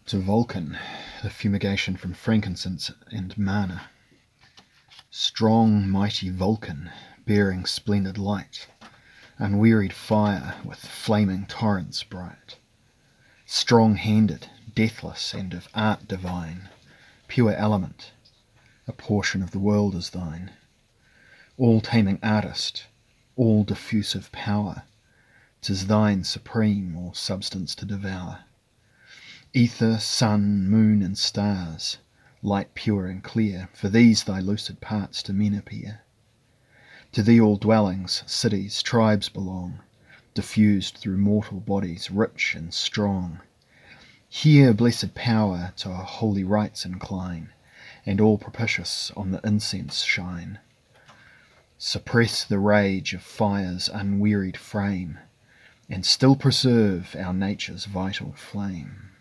To Vulcan, the fumigation from frankincense and manna. Strong, mighty Vulcan, bearing splendid light, unwearied fire with flaming torrents bright. Strong-handed, deathless, and of art divine, pure element, a portion of the world is thine. All-taming artist, all-diffusive power, 'tis thine supreme all substance to devour. Ether, sun, moon, and stars, light pure and clear, for these thy lucid parts to men appear. To thee all dwellings, cities, tribes belong, diffused through mortal bodies, rich and strong. Here blessed power to our holy rites incline, and all propitious on the incense shine. Suppress the rage of fire's unwearied frame, and still preserve our nature's vital flame.